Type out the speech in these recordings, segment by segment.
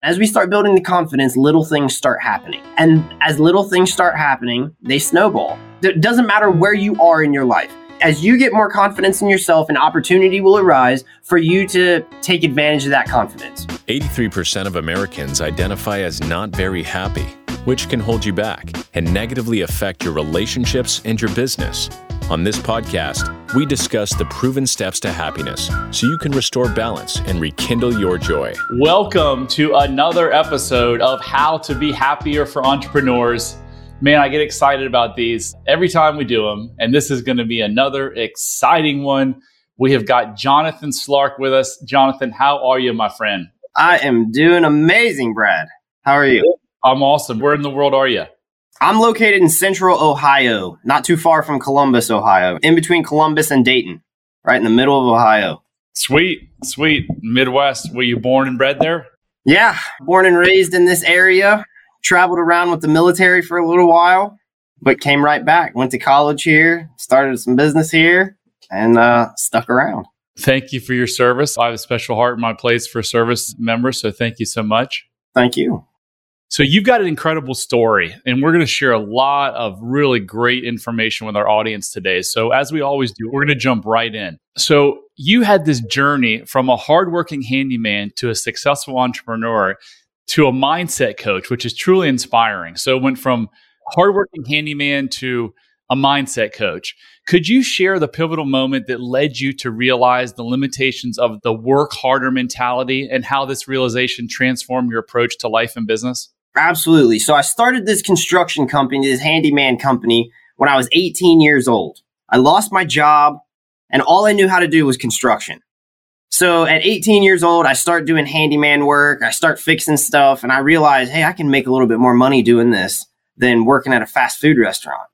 As we start building the confidence, little things start happening. And as little things start happening, they snowball. It doesn't matter where you are in your life. As you get more confidence in yourself, an opportunity will arise for you to take advantage of that confidence. 83% of Americans identify as not very happy, which can hold you back and negatively affect your relationships and your business. On this podcast, we discuss the proven steps to happiness so you can restore balance and rekindle your joy. Welcome to another episode of How to Be Happier for Entrepreneurs. Man, I get excited about these every time we do them, and this is going to be another exciting one. We have got Jonathan Slark with us. Jonathan, how are you, my friend? I am doing amazing, Brad. How are you? I'm awesome. Where in the world are you? I'm located in central Ohio, not too far from Columbus, Ohio, in between Columbus and Dayton, right in the middle of Ohio. Sweet. Midwest. Were you born and bred there? Yeah, born and raised in this area. Traveled around with the military for a little while, but came right back. Went to college here, started some business here, and stuck around. Thank you for your service. I have a special heart in my place for service members, so thank you so much. Thank you. So you've got an incredible story, and we're going to share a lot of really great information with our audience today. So as we always do, we're going to jump right in. So you had this journey from a hardworking handyman to a successful entrepreneur to a mindset coach, which is truly inspiring. So it went from hardworking handyman to a mindset coach. Could you share the pivotal moment that led you to realize the limitations of the work harder mentality and how this realization transformed your approach to life and business? Absolutely. So I started this construction company, this handyman company, when I was 18 years old. I lost my job and all I knew how to do was construction. So at 18 years old, I start doing handyman work. I start fixing stuff and I realized, hey, I can make a little bit more money doing this than working at a fast food restaurant.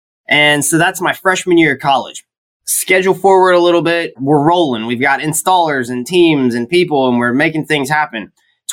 And so that's my freshman year of college. Schedule forward a little bit. We're rolling. We've got installers and teams and people and we're making things happen.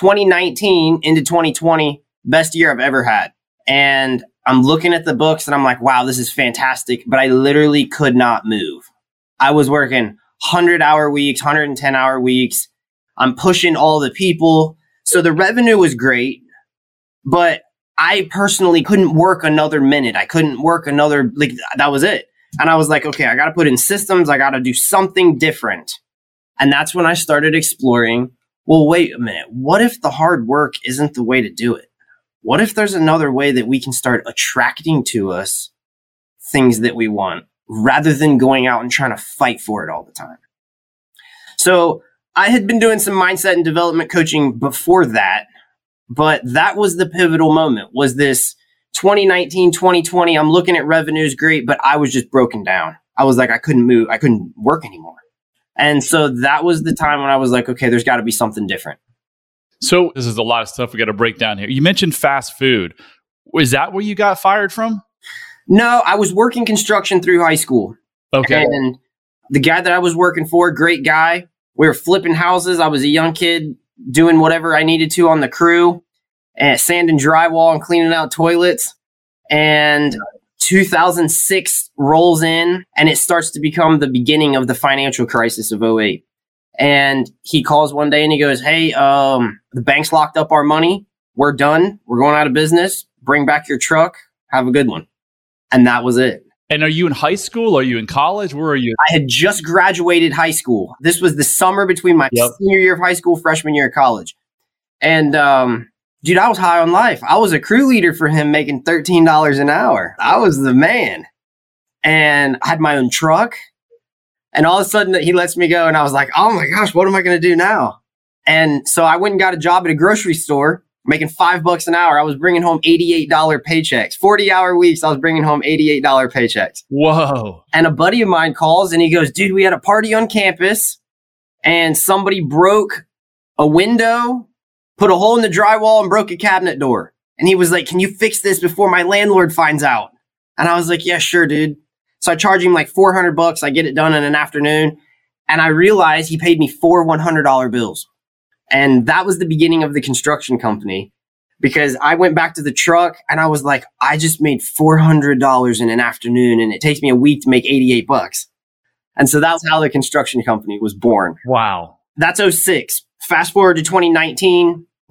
2019 into 2020, best year I've ever had. And I'm looking at the books and I'm like, wow, this is fantastic. But I literally could not move. I was working 100-hour weeks, 110-hour weeks. I'm pushing all the people. So the revenue was great, but I personally couldn't work another minute. I couldn't work another, that was it. And I was like, okay, I got to put in systems. I got to do something different. And that's when I started exploring, well, wait a minute. What if the hard work isn't the way to do it? What if there's another way that we can start attracting to us things that we want rather than going out and trying to fight for it all the time? So I had been doing some mindset and development coaching before that, but that was the pivotal moment, was this 2019, 2020. I'm looking at revenues, great, but I was just broken down. I was like, I couldn't move. I couldn't work anymore. And so that was the time when I was like, okay, there's got to be something different. So this is a lot of stuff we got to break down here. You mentioned fast food. Is that where you got fired from? No, I was working construction through high school. Okay. And the guy that I was working for, great guy. We were flipping houses. I was a young kid doing whatever I needed to on the crew and sanding drywall and cleaning out toilets. And 2006 rolls in and it starts to become the beginning of the financial crisis of 2008. And he calls one day and he goes, hey, the bank's locked up our money. We're done. We're going out of business. Bring back your truck. Have a good one. And that was it. And are you in high school? Are you in college? Where are you? I had just graduated high school. This was the summer between my senior year of high school, freshman year of college. And dude, I was high on life. I was a crew leader for him making $13 an hour. I was the man. And I had my own truck. And all of a sudden he lets me go. And I was like, oh my gosh, what am I going to do now? And so I went and got a job at a grocery store, making $5 an hour. I was bringing home $88 paychecks. 40-hour weeks, I was bringing home $88 paychecks. Whoa. And a buddy of mine calls and he goes, dude, we had a party on campus and somebody broke a window, put a hole in the drywall and broke a cabinet door. And he was like, can you fix this before my landlord finds out? And I was like, yeah, sure, dude. So I charge him like $400. I get it done in an afternoon. And I realized he paid me 4 $100 bills. And that was the beginning of the construction company because I went back to the truck and I was like, I just made $400 in an afternoon and it takes me a week to make $88. And so that's how the construction company was born. Wow. That's 2006. Fast forward to 2019.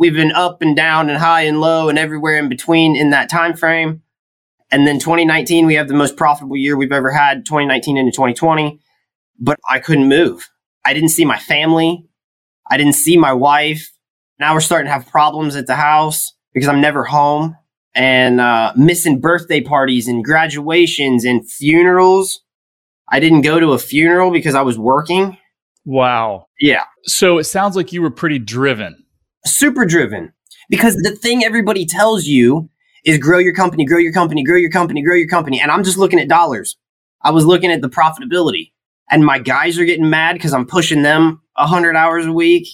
we've been up and down and high and low and everywhere in between in that time frame. And then 2019, we have the most profitable year we've ever had, 2019 into 2020. But I couldn't move. I didn't see my family. I didn't see my wife. Now we're starting to have problems at the house because I'm never home, and missing birthday parties and graduations and funerals. I didn't go to a funeral because I was working. Wow. Yeah. So it sounds like you were pretty driven. Super driven. Because the thing everybody tells you is grow your company, grow your company, grow your company, grow your company. And I'm just looking at dollars. I was looking at the profitability. And my guys are getting mad because I'm pushing them 100 hours a week.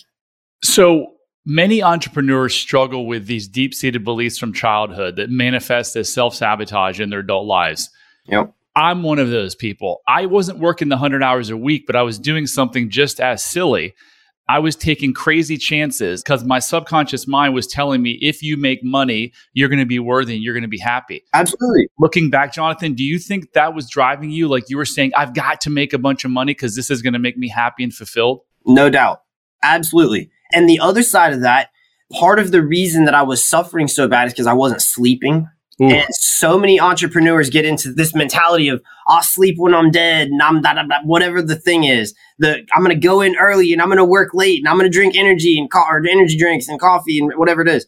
So many entrepreneurs struggle with these deep-seated beliefs from childhood that manifest as self-sabotage in their adult lives. Yep. I'm one of those people. I wasn't working the 100 hours a week, but I was doing something just as silly. I was taking crazy chances because my subconscious mind was telling me, if you make money, you're going to be worthy and you're going to be happy. Absolutely. Looking back, Jonathan, do you think that was driving you? Like you were saying, I've got to make a bunch of money because this is going to make me happy and fulfilled? No doubt. Absolutely. And the other side of that, part of the reason that I was suffering so bad is because I wasn't sleeping. Ooh. And so many entrepreneurs get into this mentality of, I'll sleep when I'm dead and I'm whatever the thing is. I'm going to go in early and I'm going to work late and I'm going to drink energy and or energy drinks and coffee and whatever it is.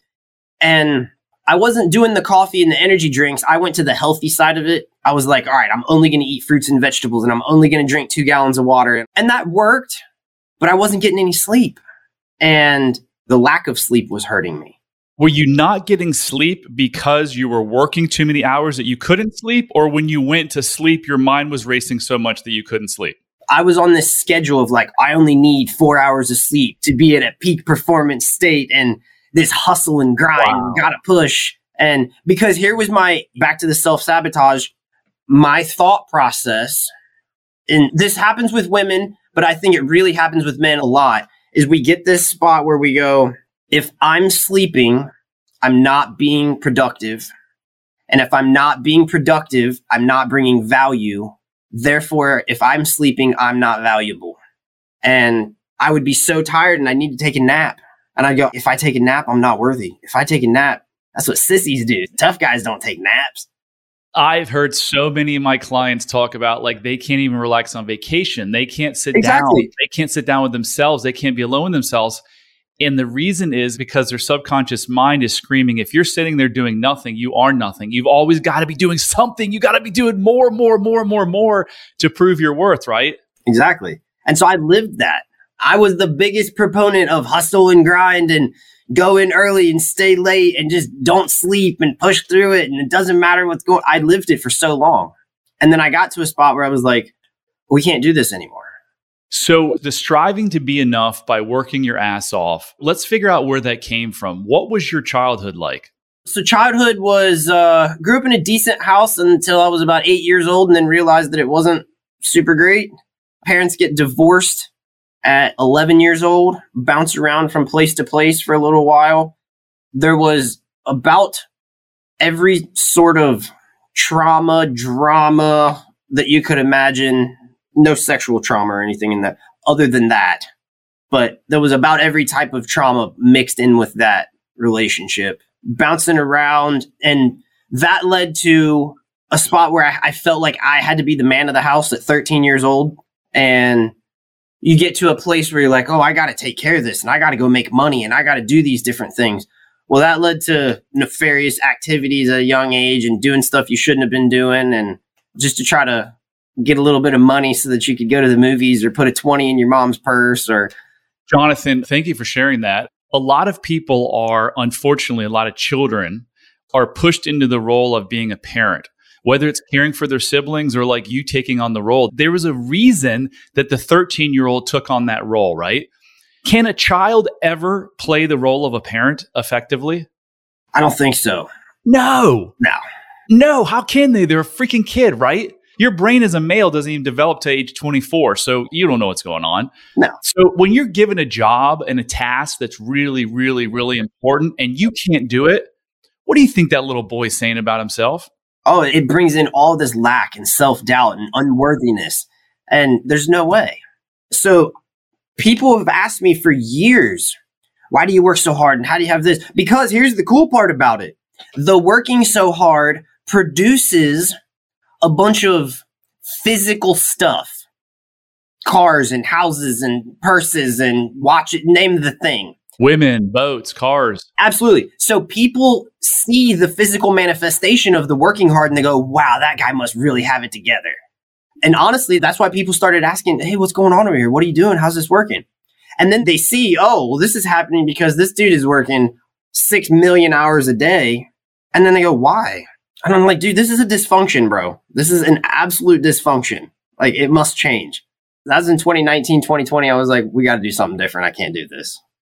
And I wasn't doing the coffee and the energy drinks. I went to the healthy side of it. I was like, all right, I'm only going to eat fruits and vegetables and I'm only going to drink 2 gallons of water. And that worked, but I wasn't getting any sleep. And the lack of sleep was hurting me. Were you not getting sleep because you were working too many hours that you couldn't sleep? Or when you went to sleep, your mind was racing so much that you couldn't sleep? I was on this schedule of like, I only need 4 hours of sleep to be at a peak performance state and this hustle and grind, wow. Gotta push. And because here was back to the self-sabotage, my thought process, and this happens with women, but I think it really happens with men a lot, is we get this spot where we go, if I'm sleeping, I'm not being productive. And if I'm not being productive, I'm not bringing value. Therefore, if I'm sleeping, I'm not valuable. And I would be so tired and I need to take a nap. And I go, if I take a nap, I'm not worthy. If I take a nap, that's what sissies do. Tough guys don't take naps. I've heard so many of my clients talk about like they can't even relax on vacation. They can't sit down. They can't sit down with themselves. They can't be alone with themselves. And the reason is because their subconscious mind is screaming, if you're sitting there doing nothing, you are nothing. You've always got to be doing something. You got to be doing more to prove your worth, right? Exactly. And so I lived that. I was the biggest proponent of hustle and grind and go in early and stay late and just don't sleep and push through it. And it doesn't matter what's going on. I lived it for so long. And then I got to a spot where I was like, we can't do this anymore. So the striving to be enough by working your ass off, let's figure out where that came from. What was your childhood like? So childhood was, grew up in a decent house until I was about 8 years old and then realized that it wasn't super great. Parents get divorced at 11 years old, bounce around from place to place for a little while. There was about every sort of trauma, drama that you could imagine. No sexual trauma or anything in that other than that. But there was about every type of trauma mixed in with that relationship, bouncing around. And that led to a spot where I felt like I had to be the man of the house at 13 years old. And you get to a place where you're like, oh, I got to take care of this and I got to go make money and I got to do these different things. Well, that led to nefarious activities at a young age and doing stuff you shouldn't have been doing. And just to try to get a little bit of money so that you could go to the movies or put a 20 in your mom's purse. Or Jonathan, thank you for sharing that. A lot of people are, unfortunately, a lot of children are pushed into the role of being a parent, whether it's caring for their siblings or like you taking on the role. There was a reason that the 13-year-old took on that role, right? Can a child ever play the role of a parent effectively? I don't think so. No. How can they? They're a freaking kid, right? Your brain as a male doesn't even develop to age 24, so you don't know what's going on. No. So when you're given a job and a task that's really, really, really important and you can't do it, what do you think that little boy's saying about himself? Oh, it brings in all this lack and self-doubt and unworthiness, and there's no way. So people have asked me for years, Why do you work so hard? And how do you have this? Because here's the cool part about it. The working so hard produces a bunch of physical stuff. Cars and houses and purses and watches, name the thing. Women, boats, cars. Absolutely. So people see the physical manifestation of the working hard and they go, wow, that guy must really have it together. And honestly, that's why people started asking, hey, what's going on over here? What are you doing? How's this working? And then they see, oh, well, this is happening because this dude is working 6 million hours a day. And then they go, why? And I'm like, dude, this is a dysfunction, bro. This is an absolute dysfunction. Like, it must change. That was in 2019, 2020. I was like, we got to do something different. I can't do this.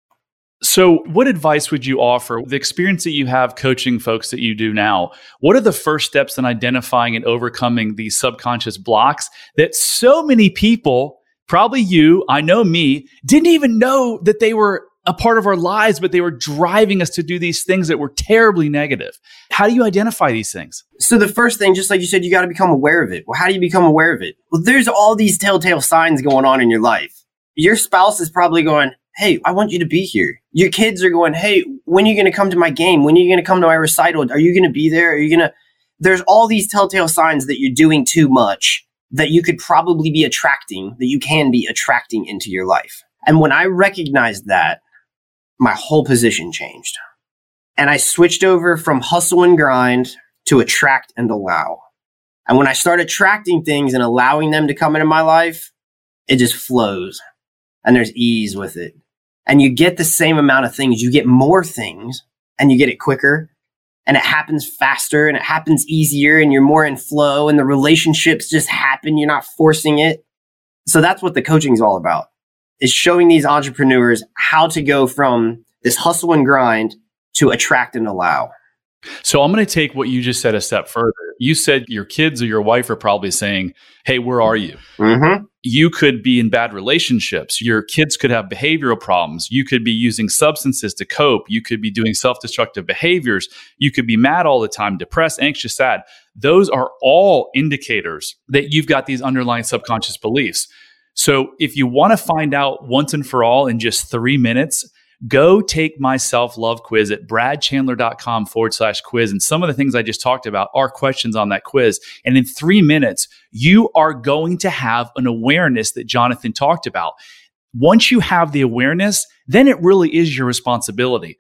So what advice would you offer? The experience that you have coaching folks that you do now, what are the first steps in identifying and overcoming these subconscious blocks that so many people, probably you, I know me, didn't even know that they were a part of our lives, but they were driving us to do these things that were terribly negative? How do you identify these things? So the first thing, just like you said, you got to become aware of it. Well, how do you become aware of it? Well, there's all these telltale signs going on in your life. Your spouse is probably going, hey, I want you to be here. Your kids are going, hey, when are you going to come to my game? When are you going to come to my recital? Are you going to be there? Are you going to? There's all these telltale signs that you're doing too much that you could probably be attracting, that you can be attracting into your life. And when I recognized that, my whole position changed. And I switched over from hustle and grind to attract and allow. And when I start attracting things and allowing them to come into my life, it just flows and there's ease with it. And you get the same amount of things. You get more things and you get it quicker and it happens faster and it happens easier and you're more in flow and the relationships just happen. You're not forcing it. So that's what the coaching is all about. Is showing these entrepreneurs how to go from this hustle and grind to attract and allow. So I'm going to take what you just said a step further. You said your kids or your wife are probably saying, hey, where are you? Mm-hmm. You could be in bad relationships. Your kids could have behavioral problems. You could be using substances to cope. You could be doing self-destructive behaviors. You could be mad all the time, depressed, anxious, sad. Those are all indicators that you've got these underlying subconscious beliefs. So if you want to find out once and for all in just 3 minutes, go take my self-love quiz at bradchandler.com/quiz. And some of the things I just talked about are questions on that quiz. And in 3 minutes, you are going to have an awareness that Jonathan talked about. Once you have the awareness, then it really is your responsibility.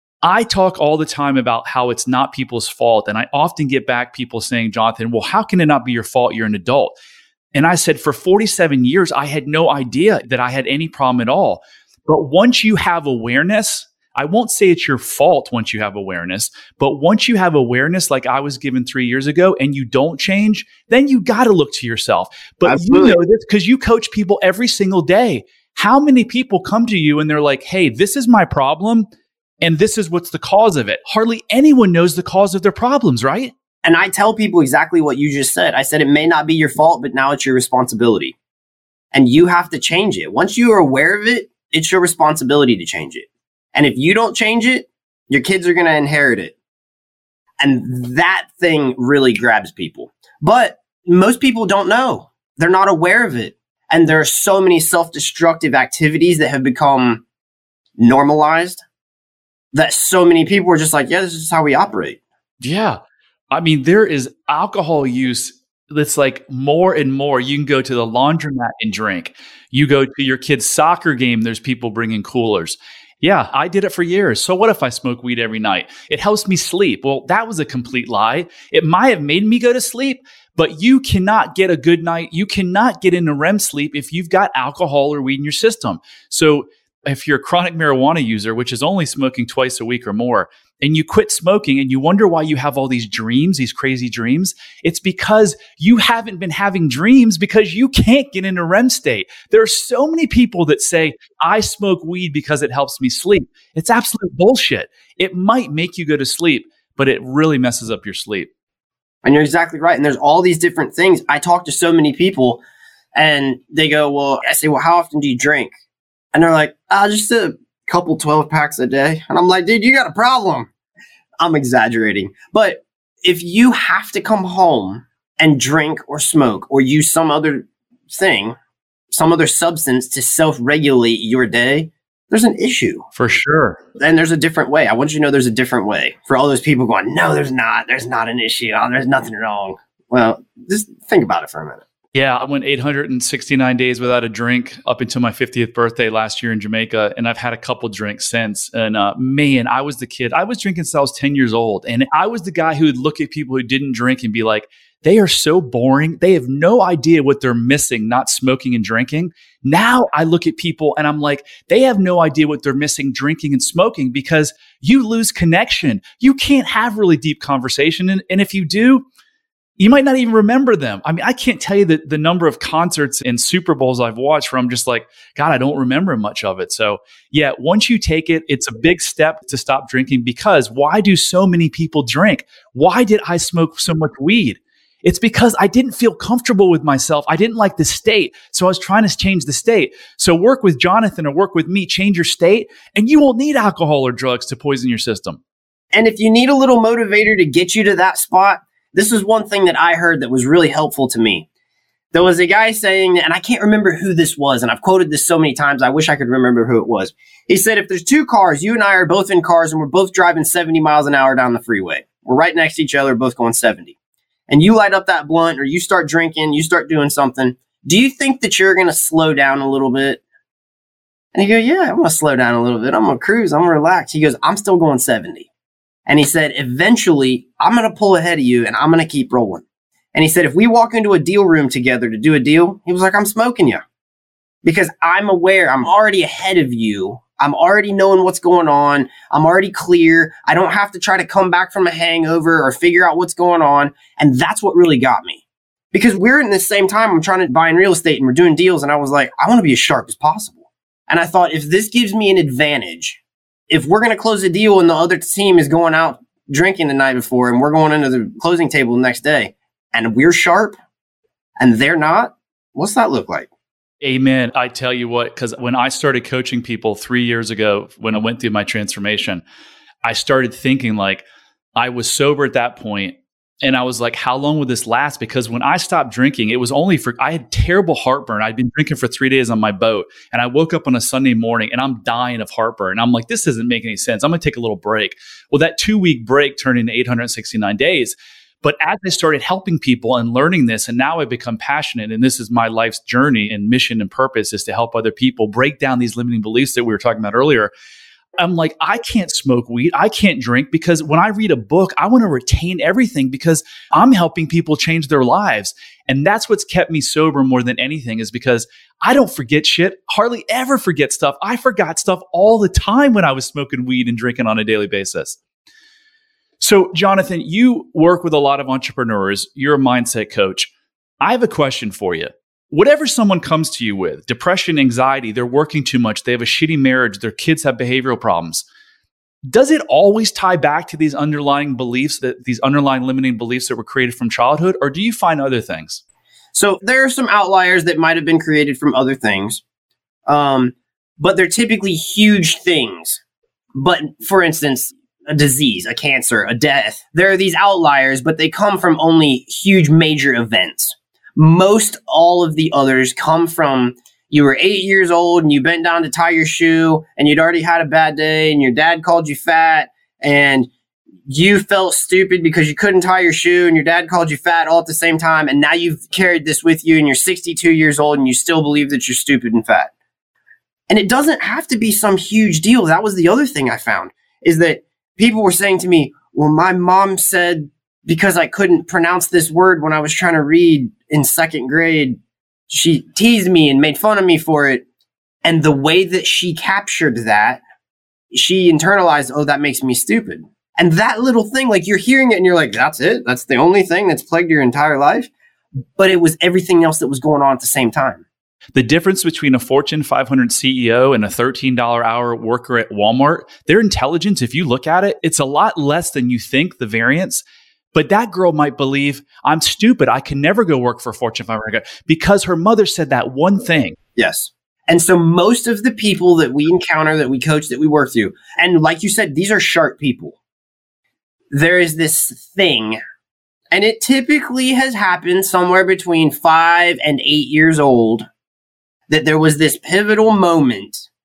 I talk all the time about how it's not people's fault. And I often get back people saying, Jonathan, well, how can it not be your fault? You're an adult. And I said, for 47 years, I had no idea that I had any problem at all. But once you have awareness, I won't say it's your fault once you have awareness, but once you have awareness, like I was given 3 years ago, and you don't change, then you got to look to yourself. But Absolutely. You know this because you coach people every single day. How many people come to you and they're like, hey, this is my problem, and this is what's the cause of it? Hardly anyone knows the cause of their problems, right? And I tell people exactly what you just said. I said, it may not be your fault, but now it's your responsibility. And you have to change it. Once you are aware of it, it's your responsibility to change it. And if you don't change it, your kids are going to inherit it. And that thing really grabs people. But most people don't know. They're not aware of it. And there are so many self-destructive activities that have become normalized that so many people are just like, yeah, this is how we operate. Yeah. I mean, there is alcohol use that's like more and more. You can go to the laundromat and drink. You go to your kid's soccer game, there's people bringing coolers. Yeah, I did it for years. So what if I smoke weed every night? It helps me sleep. Well, that was a complete lie. It might have made me go to sleep, but you cannot get a good night. You cannot get into REM sleep if you've got alcohol or weed in your system. So if you're a chronic marijuana user, which is only smoking twice a week or more, and you quit smoking and you wonder why you have all these dreams, these crazy dreams, it's because you haven't been having dreams because you can't get into REM state. There are so many people that say, I smoke weed because it helps me sleep. It's absolute bullshit. It might make you go to sleep, but it really messes up your sleep. And you're exactly right. And there's all these different things. I talk to so many people and they go, well, I say, well, how often do you drink? And they're like, just a couple 12 packs a day. And I'm like, dude, you got a problem. I'm exaggerating. But if you have to come home and drink or smoke or use some other thing, some other substance to self-regulate your day, there's an issue. For sure. And there's a different way. I want you to know there's a different way. For all those people going, no, there's not. There's not an issue. Oh, there's nothing wrong. Well, just think about it for a minute. Yeah, I went 869 days without a drink up until my 50th birthday last year in Jamaica. And I've had a couple drinks since. And man, I was the kid. I was drinking since I was 10 years old. And I was the guy who would look at people who didn't drink and be like, they are so boring. They have no idea what they're missing, not smoking and drinking. Now I look at people and I'm like, they have no idea what they're missing drinking and smoking because you lose connection. You can't have really deep conversation. And if you do, you might not even remember them. I mean, I can't tell you the number of concerts and Super Bowls I've watched where I'm just like, God, I don't remember much of it. So yeah, once you take it, it's a big step to stop drinking because why do so many people drink? Why did I smoke so much weed? It's because I didn't feel comfortable with myself. I didn't like the state. So I was trying to change the state. So work with Jonathan or work with me, change your state, and you won't need alcohol or drugs to poison your system. And if you need a little motivator to get you to that spot, this is one thing that I heard that was really helpful to me. There was a guy saying, and I can't remember who this was, and I've quoted this so many times, I wish I could remember who it was. He said, if there's two cars, you and I are both in cars and we're both driving 70 miles an hour down the freeway. We're right next to each other, both going 70. And you light up that blunt or you start drinking, you start doing something. Do you think that you're going to slow down a little bit? And you go, yeah, I'm going to slow down a little bit. I'm going to cruise. I'm going to relax. He goes, I'm still going 70. And he said, eventually, I'm going to pull ahead of you and I'm going to keep rolling. And he said, if we walk into a deal room together to do a deal, he was like, I'm smoking you. Because I'm aware, I'm already ahead of you. I'm already knowing what's going on. I'm already clear. I don't have to try to come back from a hangover or figure out what's going on. And that's what really got me. Because we're in the same time, I'm trying to buy in real estate and we're doing deals. And I was like, I want to be as sharp as possible. And I thought, if this gives me an advantage, if we're going to close a deal and the other team is going out drinking the night before and we're going into the closing table the next day and we're sharp and they're not, what's that look like? Amen. I tell you what, because when I started coaching people 3 years ago, when I went through my transformation, I started thinking like I was sober at that point. And I was like, how long would this last? Because when I stopped drinking, it was only I had terrible heartburn. I'd been drinking for 3 days on my boat. And I woke up on a Sunday morning and I'm dying of heartburn. And I'm like, this doesn't make any sense. I'm going to take a little break. Well, that 2-week break turned into 869 days. But as I started helping people and learning this, and now I've become passionate, and this is my life's journey and mission and purpose is to help other people break down these limiting beliefs that we were talking about earlier. I'm like, I can't smoke weed. I can't drink because when I read a book, I want to retain everything because I'm helping people change their lives. And that's what's kept me sober more than anything is because I don't forget shit, hardly ever forget stuff. I forgot stuff all the time when I was smoking weed and drinking on a daily basis. So, Jonathan, you work with a lot of entrepreneurs. You're a mindset coach. I have a question for you. Whatever someone comes to you with, depression, anxiety, they're working too much, they have a shitty marriage, their kids have behavioral problems. Does it always tie back to these underlying beliefs, these underlying limiting beliefs that were created from childhood, or do you find other things? So there are some outliers that might have been created from other things, but they're typically huge things. But for instance, a disease, a cancer, a death. There are these outliers, but they come from only huge major events. Most all of the others come from you were 8 years old and you bent down to tie your shoe and you'd already had a bad day and your dad called you fat and you felt stupid because you couldn't tie your shoe and your dad called you fat all at the same time. And now you've carried this with you and you're 62 years old and you still believe that you're stupid and fat. And it doesn't have to be some huge deal. That was the other thing I found is that people were saying to me, well, my mom said because I couldn't pronounce this word when I was trying to read in second grade, she teased me and made fun of me for it. And the way that she captured that, she internalized, oh, that makes me stupid. And that little thing, like you're hearing it and you're like, that's it. That's the only thing that's plagued your entire life. But it was everything else that was going on at the same time. The difference between a Fortune 500 CEO and a $13 hour worker at Walmart, their intelligence, if you look at it, it's a lot less than you think, the variance. But that girl might believe, I'm stupid. I can never go work for Fortune 500 because her mother said that one thing. Yes. And so most of the people that we encounter, that we coach, that we work through, and like you said, these are sharp people. There is this thing, and it typically has happened somewhere between 5 and 8 years old, that there was this pivotal moment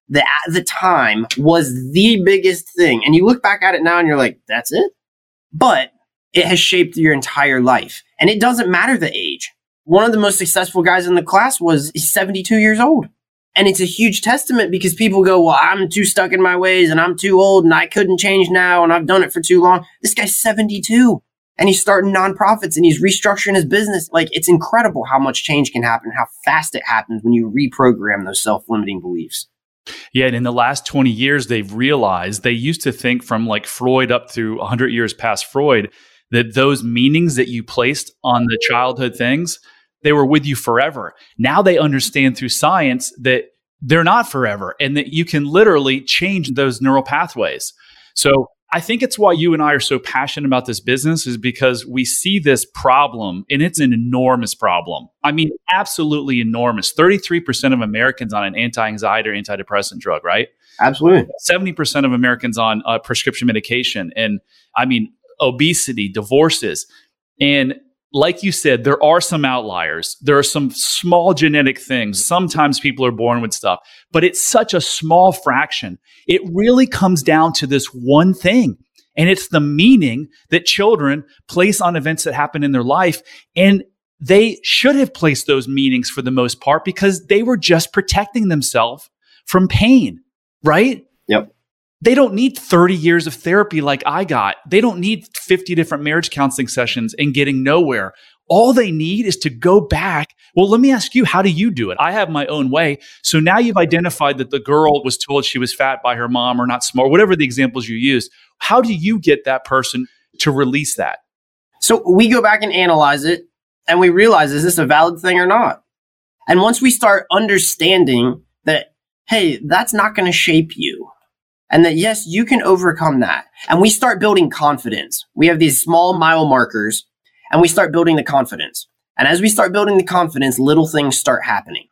that at the time was the biggest thing. And you look back at it now and you're like, that's it? But it has shaped your entire life. And it doesn't matter the age. One of the most successful guys in the class was 72 years old. And it's a huge testament because people go, well, I'm too stuck in my ways and I'm too old and I couldn't change now and I've done it for too long. This guy's 72 and he's starting nonprofits and he's restructuring his business. Like, it's incredible how much change can happen, how fast it happens when you reprogram those self-limiting beliefs. Yeah, and in the last 20 years, they've realized they used to think from like Freud up through 100 years past Freud that those meanings that you placed on the childhood things, they were with you forever. Now they understand through science that they're not forever and that you can literally change those neural pathways. So I think it's why you and I are so passionate about this business, is because we see this problem, and it's an enormous problem. I mean, absolutely enormous. 33% of Americans on an anti-anxiety or antidepressant drug, right? Absolutely. 70% of Americans on prescription medication. And I mean, obesity, divorces. And like you said, there are some outliers. There are some small genetic things. Sometimes people are born with stuff, but it's such a small fraction. It really comes down to this one thing, and it's the meaning that children place on events that happen in their life. And they should have placed those meanings for the most part because they were just protecting themselves from pain, right? Yep. They don't need 30 years of therapy like I got. They don't need 50 different marriage counseling sessions and getting nowhere. All they need is to go back. Well, let me ask you, how do you do it? I have my own way. So now you've identified that the girl was told she was fat by her mom or not smart, whatever the examples you used. How do you get that person to release that? So we go back and analyze it and we realize, is this a valid thing or not? And once we start understanding that, hey, that's not going to shape you. And that, yes, you can overcome that. And we start building confidence. We have these small mile markers and we start building the confidence. And as we start building the confidence, little things start happening.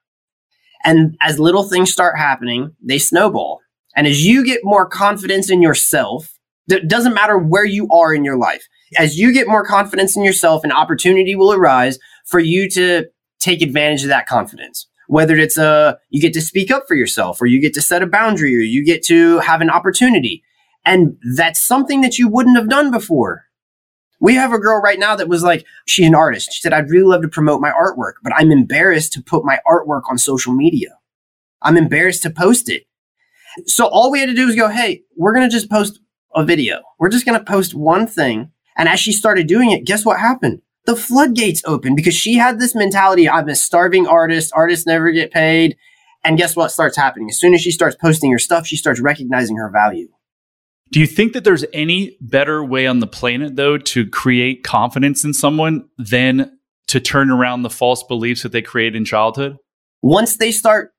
And as little things start happening, they snowball. And as you get more confidence in yourself, it doesn't matter where you are in your life. As you get more confidence in yourself, an opportunity will arise for you to take advantage of that confidence. Whether it's you get to speak up for yourself, or you get to set a boundary, or you get to have an opportunity. And that's something that you wouldn't have done before. We have a girl right now that was like, she's an artist. She said, I'd really love to promote my artwork, but I'm embarrassed to put my artwork on social media. I'm embarrassed to post it. So all we had to do was go, hey, we're going to just post a video. We're just going to post one thing. And as she started doing it, guess what happened? The floodgates opened because she had this mentality, I'm a starving artist, artists never get paid. And guess what starts happening? As soon as she starts posting her stuff, she starts recognizing her value. Do you think that there's any better way on the planet, though, to create confidence in someone than to turn around the false beliefs that they create in childhood? Once they start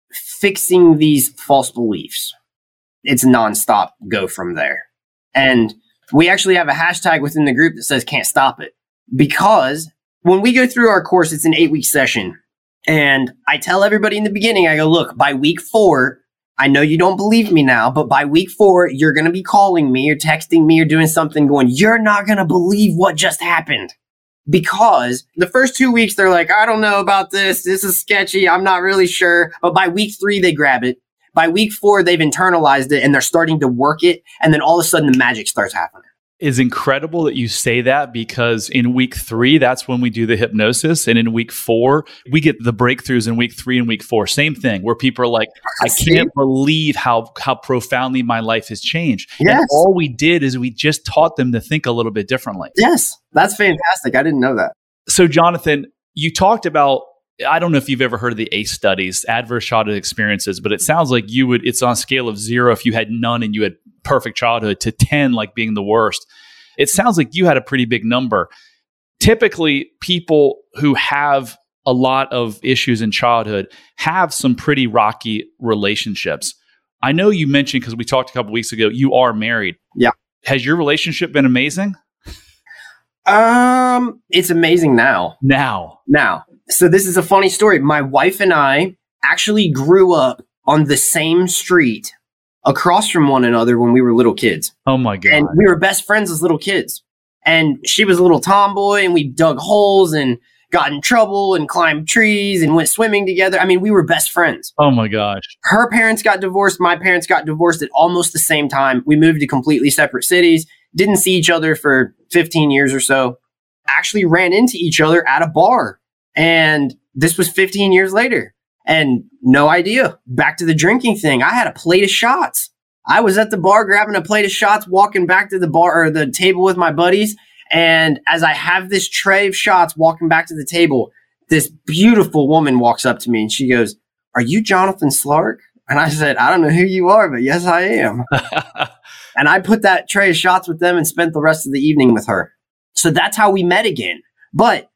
fixing these false beliefs, it's nonstop go from there. And we actually have a hashtag within the group that says can't stop it. Because when we go through our course, it's an 8-week session. And I tell everybody in the beginning, I go, look, by week 4, I know you don't believe me now, but by week 4, you're going to be calling me or texting me or doing something going, you're not going to believe what just happened. Because the first 2 weeks, they're like, I don't know about this. This is sketchy. I'm not really sure. But by week 3, they grab it. By week 4, they've internalized it and they're starting to work it. And then all of a sudden the magic starts happening. Is incredible that you say that, because in week 3, that's when we do the hypnosis. And in week 4, we get the breakthroughs in week 3 and week 4. Same thing, where people are like, I can't believe how profoundly my life has changed. Yes. And all we did is we just taught them to think a little bit differently. Yes, that's fantastic. I didn't know that. So Jonathan, you talked about, I don't know if you've ever heard of the ACE studies, adverse childhood experiences, but it sounds like it's on a scale of 0 if you had none and you had perfect childhood, to 10 like being the worst. It sounds like you had a pretty big number. Typically, people who have a lot of issues in childhood have some pretty rocky relationships. I know you mentioned, because we talked a couple weeks ago, you are married. Yeah. Has your relationship been amazing? It's amazing now. Now. So this is a funny story. My wife and I actually grew up on the same street across from one another when we were little kids. Oh my God. And we were best friends as little kids. And she was a little tomboy and we dug holes and got in trouble and climbed trees and went swimming together. I mean, we were best friends. Oh my gosh. Her parents got divorced. My parents got divorced at almost the same time. We moved to completely separate cities, didn't see each other for 15 years or so, actually ran into each other at a bar. And this was 15 years later. And no idea. Back to the drinking thing. I had a plate of shots. I was at the bar grabbing a plate of shots, walking back to the bar or the table with my buddies. And as I have this tray of shots walking back to the table, this beautiful woman walks up to me and she goes, "Are you Jonathan Slark?" And I said, "I don't know who you are, but yes, I am." And I put that tray of shots with them and spent the rest of the evening with her. So that's how we met again. But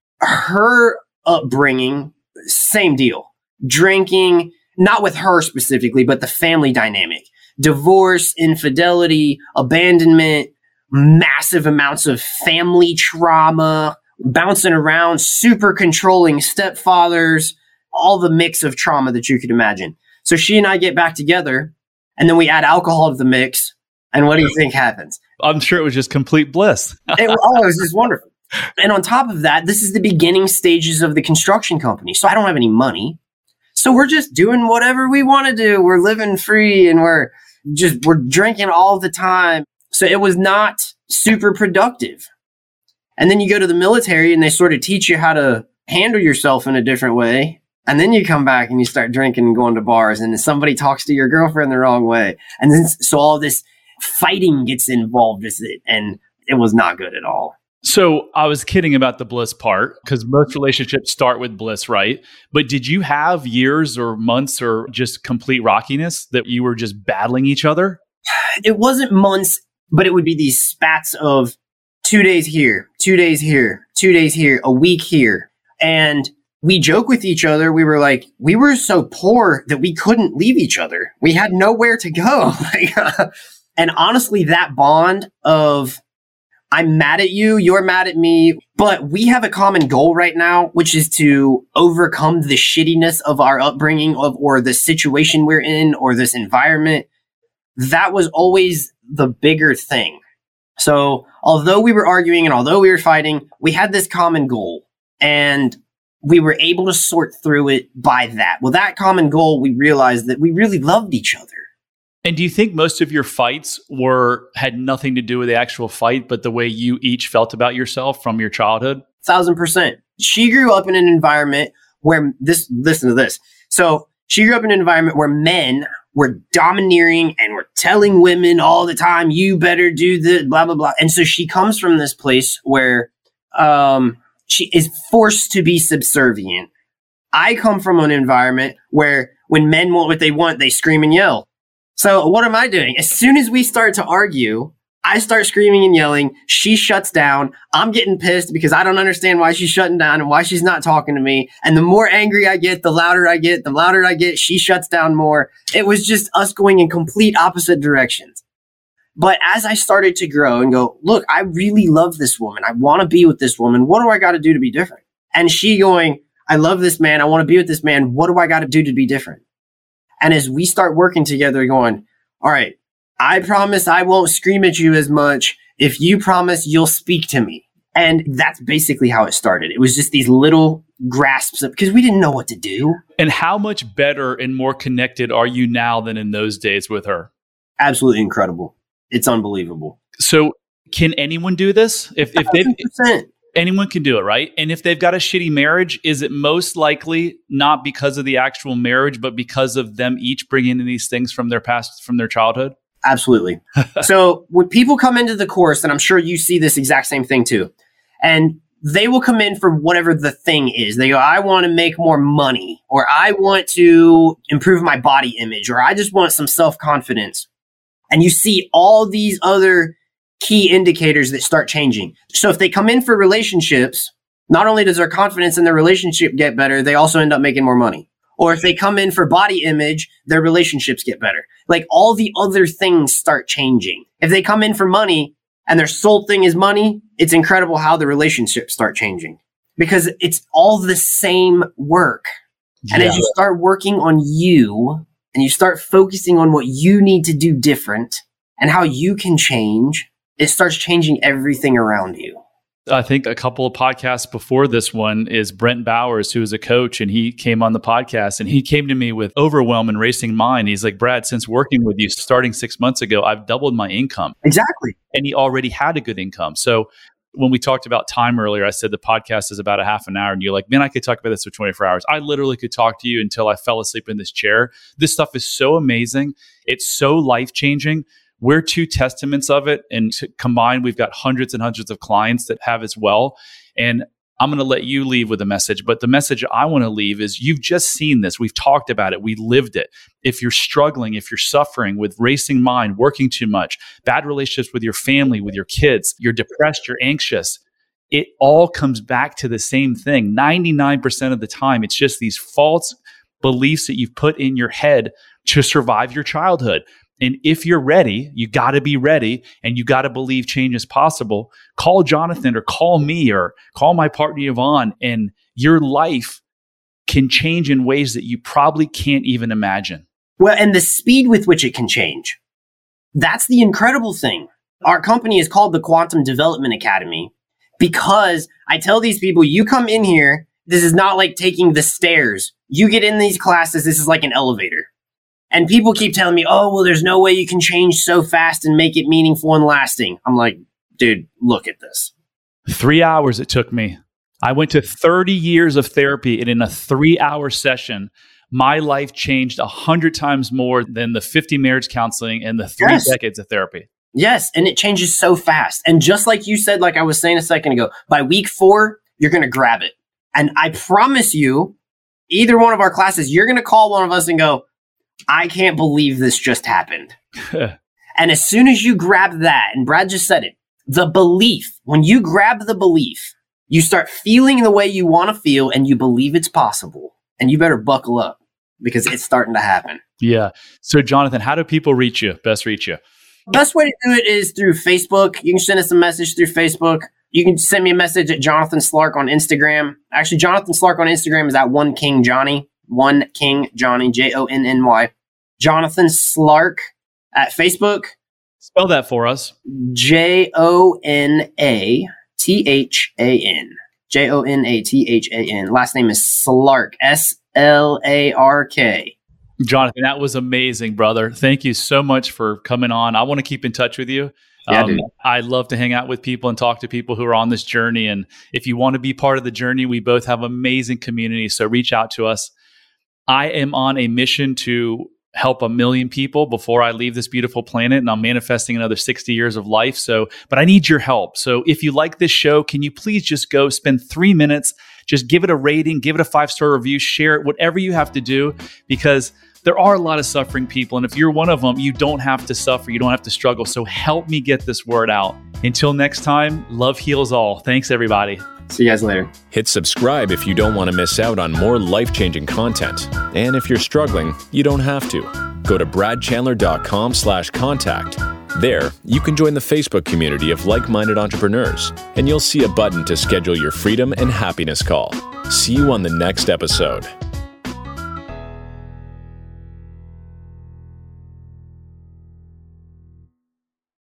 her upbringing, same deal. Drinking, not with her specifically, but the family dynamic. Divorce, infidelity, abandonment, massive amounts of family trauma, bouncing around, super controlling stepfathers, all the mix of trauma that you could imagine. So she and I get back together, and then we add alcohol to the mix. And what do you think happens? I'm sure it was just complete bliss. It was just wonderful. And on top of that, this is the beginning stages of the construction company. So I don't have any money. So we're just doing whatever we want to do. We're living free and we're drinking all the time. So it was not super productive. And then you go to the military and they sort of teach you how to handle yourself in a different way. And then you come back and you start drinking and going to bars and somebody talks to your girlfriend the wrong way. And then so all this fighting gets involved with it. And it was not good at all. So I was kidding about the bliss part because most relationships start with bliss, right? But did you have years or months or just complete rockiness that you were just battling each other? It wasn't months, but it would be these spats of 2 days here, 2 days here, 2 days here, a week here. And we joke with each other. We were like, we were so poor that we couldn't leave each other. We had nowhere to go. And honestly, that bond of I'm mad at you, you're mad at me, but we have a common goal right now, which is to overcome the shittiness of our upbringing or the situation we're in or this environment. That was always the bigger thing. So although we were arguing and although we were fighting, we had this common goal and we were able to sort through it by that. Well, that common goal, we realized that we really loved each other. And do you think most of your fights had nothing to do with the actual fight, but the way you each felt about yourself from your childhood? 1,000%. She grew up in an environment where listen to this. So she grew up in an environment where men were domineering and were telling women all the time, you better do this, blah, blah, blah. And so she comes from this place where she is forced to be subservient. I come from an environment where when men want what they want, they scream and yell. So what am I doing? As soon as we start to argue, I start screaming and yelling. She shuts down. I'm getting pissed because I don't understand why she's shutting down and why she's not talking to me. And the more angry I get, the louder I get, she shuts down more. It was just us going in complete opposite directions. But as I started to grow and go, look, I really love this woman. I want to be with this woman. What do I got to do to be different? And she going, I love this man. I want to be with this man. What do I got to do to be different? And as we start working together going, all right, I promise I won't scream at you as much if you promise you'll speak to me. And that's basically how it started. It was just these little grasps of, because we didn't know what to do. And how much better and more connected are you now than in those days with her? Absolutely incredible. It's unbelievable. So can anyone do this? If 100%. Anyone can do it, right? And if they've got a shitty marriage, is it most likely not because of the actual marriage, but because of them each bringing in these things from their past, from their childhood? Absolutely. So when people come into the course, and I'm sure you see this exact same thing too, and they will come in for whatever the thing is. They go, I want to make more money, or I want to improve my body image, or I just want some self-confidence. And you see all these other key indicators that start changing. So if they come in for relationships, not only does their confidence in their relationship get better, they also end up making more money. Or if they come in for body image, their relationships get better. Like all the other things start changing. If they come in for money and their sole thing is money, it's incredible how the relationships start changing because it's all the same work. Yeah. And as you start working on you and you start focusing on what you need to do different and how you can change, it starts changing everything around you. I think a couple of podcasts before this one is Brent Bowers, who is a coach, and he came on the podcast and he came to me with overwhelm and racing mind. He's like, Brad, since working with you starting 6 months ago, I've doubled my income. Exactly. And he already had a good income. So when we talked about time earlier, I said the podcast is about a half an hour. And you're like, man, I could talk about this for 24 hours. I literally could talk to you until I fell asleep in this chair. This stuff is so amazing. It's so life-changing. We're two testaments of it. And combined, we've got hundreds and hundreds of clients that have as well. And I'm going to let you leave with a message. But the message I want to leave is you've just seen this. We've talked about it. We lived it. If you're struggling, if you're suffering with racing mind, working too much, bad relationships with your family, with your kids, you're depressed, you're anxious, it all comes back to the same thing. 99% of the time, it's just these false beliefs that you've put in your head to survive your childhood. And if you're ready, you got to be ready and you got to believe change is possible. Call Jonathan or call me or call my partner Yvonne, and your life can change in ways that you probably can't even imagine. Well, and the speed with which it can change. That's the incredible thing. Our company is called the Quantum Development Academy because I tell these people, you come in here, this is not like taking the stairs. You get in these classes, this is like an elevator. And people keep telling me, oh, well, there's no way you can change so fast and make it meaningful and lasting. I'm like, dude, look at this. 3 hours it took me. I went to 30 years of therapy, and in a 3-hour session, my life changed 100 times more than the 50 marriage counseling and the 3 decades of therapy. Yes, and it changes so fast. And just like you said, like I was saying a second ago, by week 4, you're going to grab it. And I promise you, either one of our classes, you're going to call one of us and go, I can't believe this just happened. And as soon as you grab that, and Brad just said it, the belief, when you grab the belief, you start feeling the way you want to feel and you believe it's possible. And you better buckle up because it's starting to happen. Yeah. So Jonathan, how do people reach you? Best reach you? Best way to do it is through Facebook. You can send us a message through Facebook. You can send me a message at Jonathan Slark on Instagram. Actually, Jonathan Slark on Instagram is at One King Johnny, Jonny. Jonathan Slark at Facebook. Spell that for us. Jonathan. Jonathan. Last name is Slark. Slark. Jonathan, that was amazing, brother. Thank you so much for coming on. I want to keep in touch with you. Yeah, dude. I love to hang out with people and talk to people who are on this journey. And if you want to be part of the journey, we both have amazing community. So reach out to us. I am on a mission to help 1 million people before I leave this beautiful planet, and I'm manifesting another 60 years of life. But I need your help. So if you like this show, can you please just go spend 3 minutes, just give it a rating, give it a 5-star review, share it, whatever you have to do, because there are a lot of suffering people. And if you're one of them, you don't have to suffer. You don't have to struggle. So help me get this word out. Until next time, love heals all. Thanks, everybody. See you guys later. Hit subscribe if you don't want to miss out on more life-changing content. And if you're struggling, you don't have to. Go to bradchandler.com/contact. There, you can join the Facebook community of like-minded entrepreneurs, and you'll see a button to schedule your freedom and happiness call. See you on the next episode.